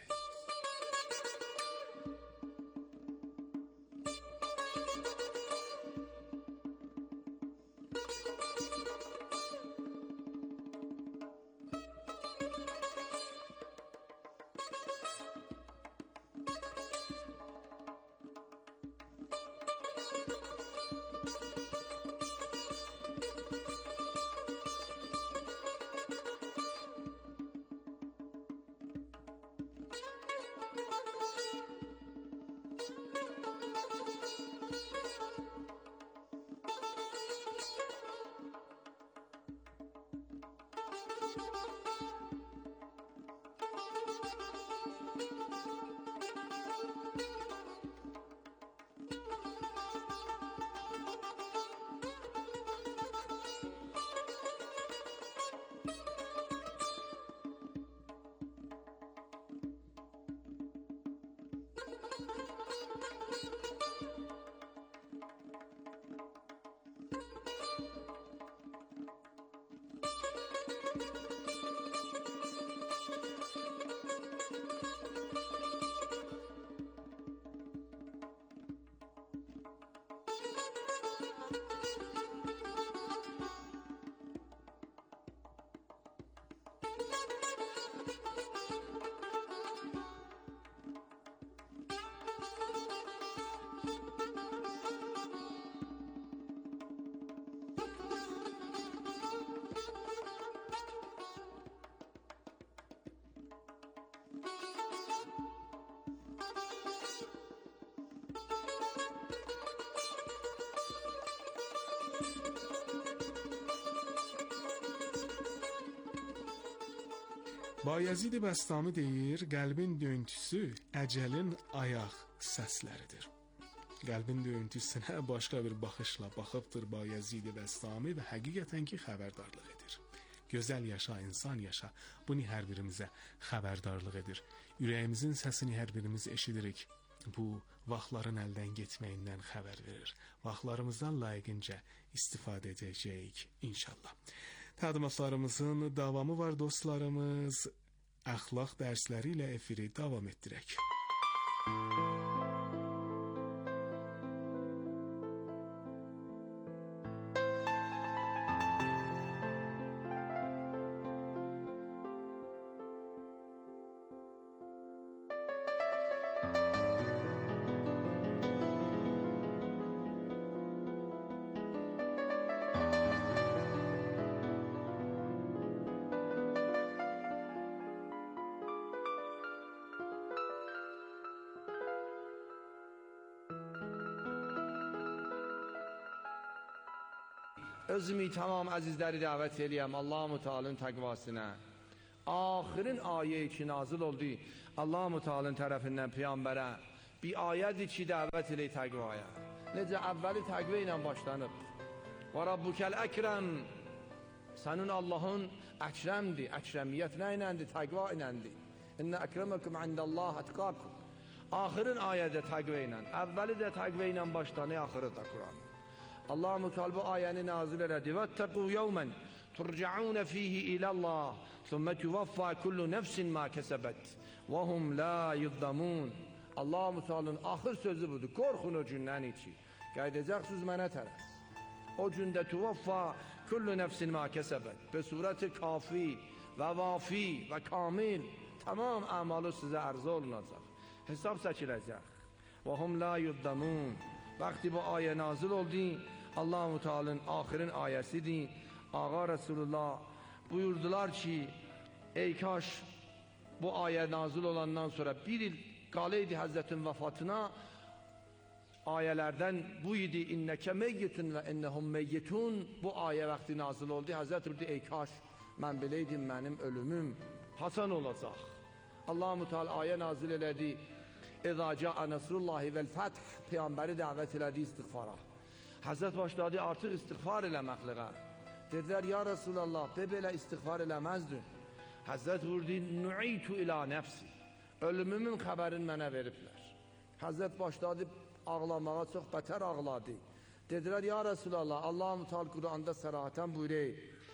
Bayezid Bəstami deyir, qəlbin döyüntüsü əcəlin ayaq səsləridir. Qəlbin döyüntüsünə başqa bir baxışla baxıbdır Bayezid Bəstami və həqiqətən ki, xəbərdarlıq edir. Gözəl yaşa, insan yaşa, bunu hər birimizə xəbərdarlıq edir. Ürəyimizin səsini hər birimiz eşidirik. Bu, vaxtların əldən getməyindən xəbər verir. Vaxtlarımızdan layiqincə istifadə edəcəyik inşallah. Təqdimatlarımızın davamı var dostlarımız. Əxlaq dərsləri ilə efiri davam etdirək. Özümü tamam əzizləri dəvət eləyəm Allah-u Teala'nın təqvasına. Axirin ayə ki nazil oldu Allah-u Teala'nın tərəfindən Peyğəmbərə bir ayədir ki dəvət eləyir təqvaya. Necə əvvəli təqvə ilə başlanıb. Və Rabbukəl əkrəm, sənin Allahın əkrəmdir. Əkrəmiyyət nə iləndir? Təqva iləndir. İnnə əkrəməkum indəllah ətqakum. Axirin ayədə təqvə ilə, əvvəli də təqvə ilə başlanır, axırı da Quran. Allah-u Teala bu ayəni nazil elədi. Vəttəqu yevmən turcaun fihi ilallah, thumma tuwaffa kullu nefsin ma kəsəbət və hum la yuzlamun. Allah-u Teala'nın axır sözü budur. Qorxun o gündən içi. Qaydacaqsınız mənə tərəf. O gündə tuvaffa kullu nefsin ma kəsəbət. Be surəti kafi və vafi və kamil tamam əmalı sizə ərzə olunacaq. Hesab çəkiləcək. Və hum la yuzlamun. Vaxtı bu ayə nazil oldu, Allah-u Teala'nın axirin ayəsidir. Ağa Resulullah buyurdular ki, ey kaş bu ayə nazil olandan sonra bir il qalıydı Həzrətin vəfatına, ayələrdən bu idi, innəkə meyyitun və innəhum meyyitun. Bu ayə vaxtı nazil oldu. Həzrət buyurdu, ey kaş mən biləydim mənim ölümüm hasan olacaq. Allah-u Teala ayə nazil elədi. İzâ câ'a nesrullahi vel fəth, Peyğəmbəri dəvət elədi istiğfara. Həzrət başladı artıq istiğfar eləməkliğə. Dedilər, ya Resulallah, be belə istiğfar eləməzdin. Həzrət vurdu, nu'itu ilə nəfsi. Ölümümün xəbərini mənə veriblər. Həzrət başladı ağlamağa, çox bətər ağladı. Dedilər, ya Resulallah, Allah-u Teala Quranda sərahətən buyurur,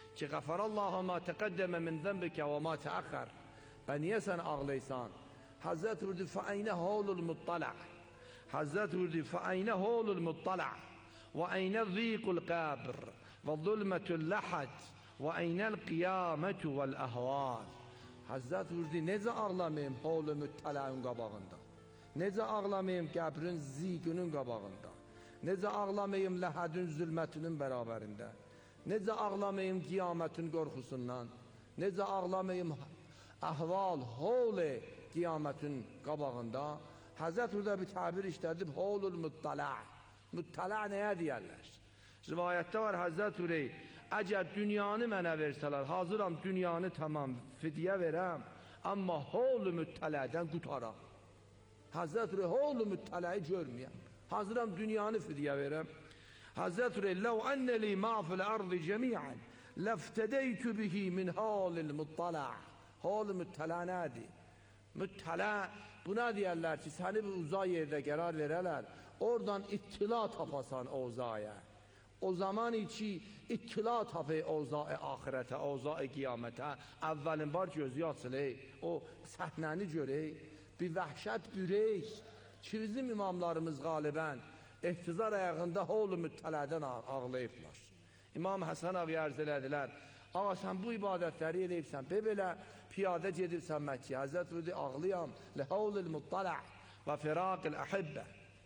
ki Gafarallahu ma teqaddeme min zenbike ve ma teakhar. Ben niye sen ağlaysan? Hazret vurdu fe ayne halul muttala. Hazret vurdu fe ayne halul muttala. Ve ayne zîkul kabr. Ve zulmetul lahad. Ve aynel kıyametu vel ahval. Hazret vurdu necə ağlamayım halul muttalaın qabağında. Necə ağlamayım qəbrin zikünün qabağında. Necə ağlamayım ləhədin zülmətinin bərabərində. Necə ağlamayım qiyamətin qorxusundan. Necə ağlamayım əhval, hol-i qiyamətin qabağında. Həzrət burada bir təbir işlədib, holul muttala. Muttala nəyə deyərlər? Rivayətdə var Həzrət Ürey, əgər dünyanı mənə versələr, hazıram dünyanı tamam fidyə verəm, amma hol-u muttalədən qutaram. Həzrət Ürey, hol-u muttaləyi görməyəm. Hazıram dünyanı fidyə verəm. Həzrət Ürey, ləv ennəli ma fil ardı cəmiən, ləftədəytü bihi min halil muttala. Hal-ı muttala nədir? Muttala, buna deyərlər ki, səni bir uzay yerdə qərar verələr, oradan ittila tapasan o uzaya. O zaman içi ittila tapı ozağı ahirətə, ozağı qiyamətə, əvvəlin var gözü açılır, o səhnəni görək, bir vəhşət bürək ki, bizim imamlarımız qalibən ehtizar ayağında hol-u müttələdən ağlayıblar. İmam Həsən ağa ərz elədilər, ağa sən bu ibadətləri eləyibsən, belə piyadə gedirsən Məkkəyə, Həzrət Vüdi ağlayam, ləhol-ül muttala və firaq-ül əhibbə.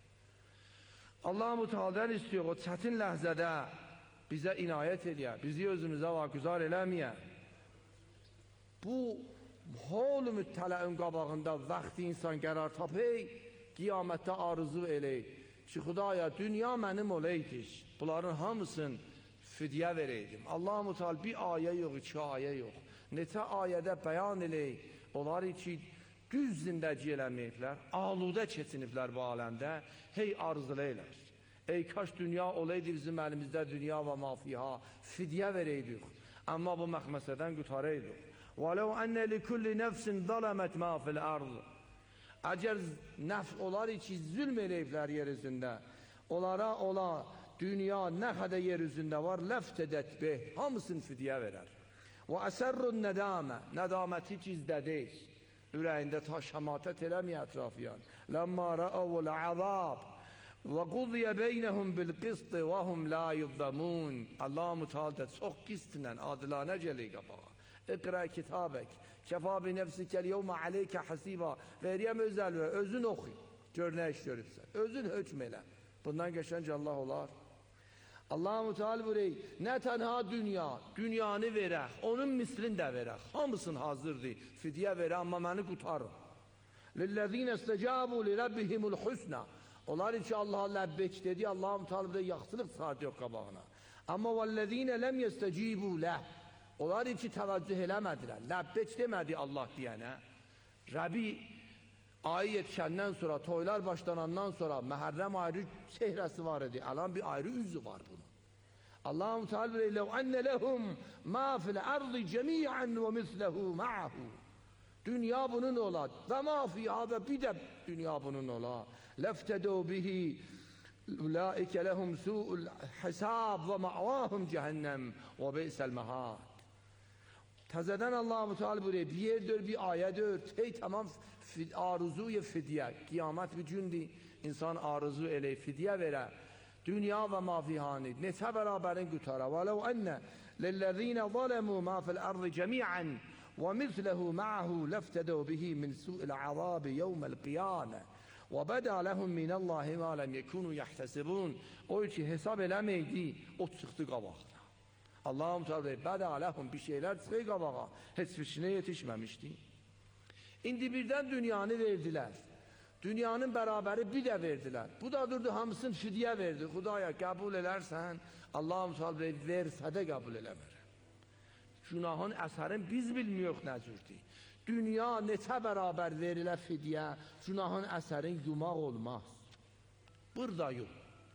Allah-u Teala'dan istiyor, o çətin ləhzədə bizə inayət eləyə, bizi özümüzə vaküzar eləməyə. Bu hol-u müttələün qabağında vaxtı insan qərar tapey, qiyamətdə arzu elək ki, Xudaya, dünya mənim oleydiş, bunların hamısını fidyə verəydim. Allah-u Teala bir ayə yox, iki ayə yox. Neçə ayədə bəyan elək, onlar ki, düz zindəci eləməyiblər, aludə keçiniblər bu aləmdə, hey arzuleylər. Ey kaş dünya olaydı bizim əlimizdə dünya və mafiha, fidyə verəydik, amma bu məxməsədən qutaraydık. وَلَوْ أَنَّ لِكُلِّ نَفْسٍ ظَلَمَتْ مَا فِي الْأَرْضِ. Əgər nəf olar ki, zülm eləyiblər yer üzündə, onlara ola dünya nə qədər yer üzündə var, ləft edət beh, hamısını fidyə verər. وَأَسَرُّ النَّدَامَ. Nədaməti gizlədək, ürəyində ta şəmatət eləməyə ətrafiyan. لَمَّا رَأَوُ الْعَذَابِ وَقُضِيَ بَيْنَهُمْ بِالْقِسْطِ وَهُمْ لَا يُظْلَمُونَ. Allah-u Teala çox qistlə, adilanə gəlir qabağa. İqra kitabək, kəfa bi nəfsikəl yevmə aleykə hasiba. Veriyəm özəl və özün oxu, gör nə iş görübsən, özün hökm elə. Bundan geçənci Allah olar. Allah-u Teala buyuruyor, nə tənha dünya, dünyanı verək, onun mislini də verək, hamısın hazırdır, fidyə verək, amma məni qutarın. Lillezine istecabu li rabbihimul husna. Onlar için Allah'a ləbbek dedi, Allah-u Teala burada yaxşılıq saati yok qabağına. Amma vəllezine lem yestecibu leh. Onlar için təvəccüh eləmədilər, ləbbek demədi Allah deyənə. Rəbi ayı yetişəndən sonra, toylar başlanandan sonra Məhərrəm ayrı çehrəsi var idi, alan bir ayrı üzü var bunun. Allah-u Teala buyuruyor, لَوْ أَنَّ لَهُمْ مَا فِي الْأَرْضِ جَمِيعًا وَمِثْلَهُ مَعَهُ. Dünya bunun ola, və mâ fîhâ ve bir de dünya bunun ola. لَفْتَدَوْ بِهِ اُولَٰئِكَ لَهُمْ سُوءُ الْحِسَابِ وَمَعْوَاهُمْ جَهَنَّمْ وَبِئْسَ الْمَهَادِ. Təzədən Allah-u Teala buyuruyor, bir yerdir, bir ayədir, hey tamam arzuyu fidyə, qiyamət bir gündür, insan arzu elə fidyə verə, dünya və mafihanı, neçə bərabərin qutara. وَلَوْ أَنَّ لِلَّذِينَ ظَلَمُوا مَا فِي الْأَرْضِ جَمِيعًا وَمِثْلَهُ مَعَهُ لَفْتَدَوْا بِهِ مِنْ سُوءِ الْعَذَابِ يَوْمَ الْقِيَامَةِ وَبَدَا لَهُمْ مِنَ اللّٰهِ مَا لَمْ يَكُونُوا يَحْتَسِبُونَ. O ki hesab eləməydi, o çıxdı qabaqda. Allah'ım Teala bədə aləhum bir şeyler çıxı qabağa, heç bir şeyine yetişməmişdi. İndi birdən dünyanı verdilər. Dünyanın bərabəri bir də verdilər. Bu da durdu, hamısını fidyə verdi. Xudaya qəbul elərsən, Allah'ım Teala versə də qəbul eləmər. Günahın əsərin biz bilmiyoruz nə cürdür. Dünya neçə bərabər verilə fidyə, günahın əsərin yumaq olmaz. Burada yox.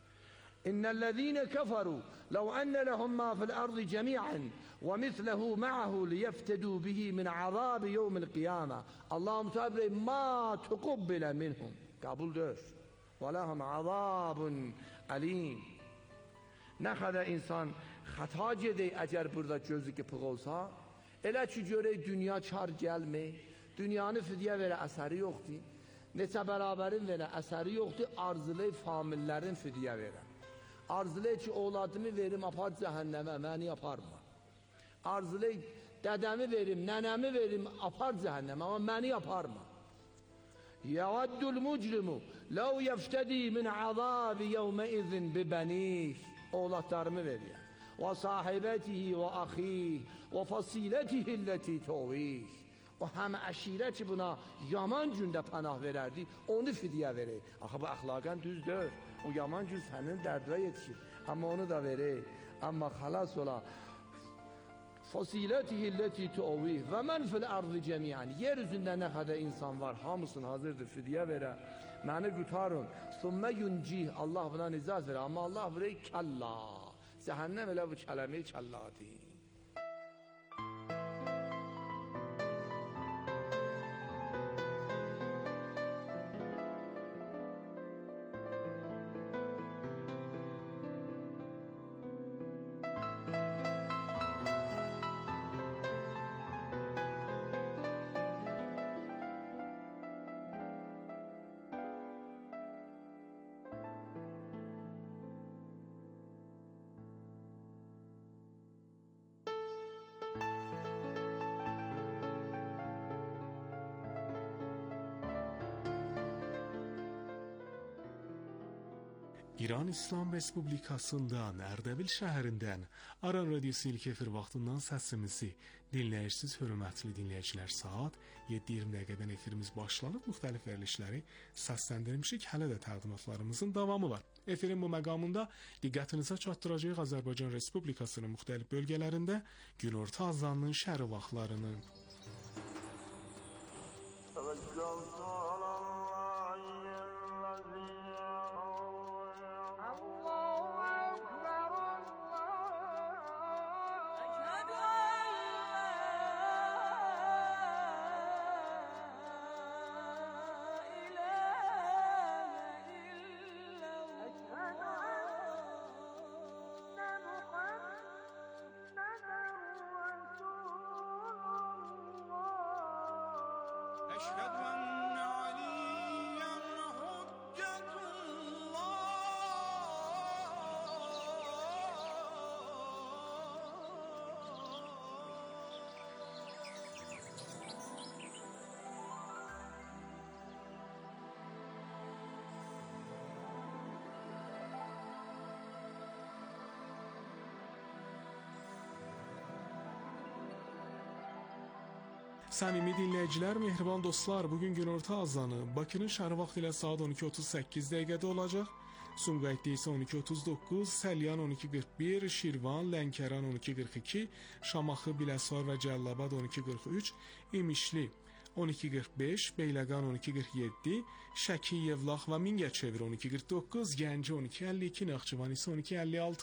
İnnellezîne keferû lev enne lehum mâ fil ardı cemî'an ve mislehu ma'ahu liyeftedû bihi min azâbi yevmil kıyâme. Allah'ım Teala ma tukubbile minhum. Kabul dör. Ve lehum azâbun alîm. Nə qədər insan xəta gedək əgər burada gözü qıpıq olsa, elə ki görək dünya kar gəlmək, dünyanı fidyə verə əsəri yoxdur, neçə bərabərin verə əsəri yoxdur, arzulay famillərin fidyə verə. Arzulay ki oğladımı verim apar cəhənnəmə, məni aparma. Arzulay dədəmi verim, nənəmi verim apar cəhənnəmə, amma məni aparma. Yəvaddul mucrimu ləv yəftədi min əzabi yevmə izin bibənih. Oğlatlarımı verir. Və sahibətihi və axih və fasilətihi illəti tovih. O həm əşirə ki buna yaman gündə pənah verərdi, onu fidyə verir. Axı bu əxlaqən düzdür. O yaman gün sənin dərdvə yetişir. Amma onu da verir. Amma xalas ola. Fasilətihi illəti tovih və mən fil ardı cəmiən. Yer üzündə nə qədər insan var, hamısın hazırdır fidyə verə. Məni qutarın. Sümmə yuncih. Allah buna nizaz verir. Amma Allah verir kəlla. Cəhənnəm elə bu kələmi kəlladir. İran İslam Respublikasından Ərdəbil şəhərindən Aran Radiosu ilk efir vaxtından səsimizi dinləyirsiz, hörmətli dinləyicilər. Saat yeddi iyirmi dəqiqədən efirimiz başlanıb, müxtəlif verilişləri səsləndirmişik. Hələ də təqdimatlarımızın davamı var. Efirin bu məqamında diqqətinizə çatdıracağıq Azərbaycan Respublikasının müxtəlif bölgələrində günorta azanının şəri vaxtlarını. Səmimi dinləyicilər, mehriban dostlar, bugün günorta azanı Bakının şəhəri vaxtı ilə saat on iki otuz səkkiz dəqiqədə olacaq. Sumqayıtda isə on iki otuz doqquz, Səlyan on iki qırx bir, Şirvan, Lənkəran on iki qırx iki, Şamaxı, Biləsuvar və Cəllabad on iki qırx üç, İmişli on iki qırx beş, Beyləqan on iki qırx yeddi, Şəki, Yevlax və Mingəçevir on iki qırx doqquz, Gəncə on iki əlli iki, Naxçıvan isə on iki əlli altı.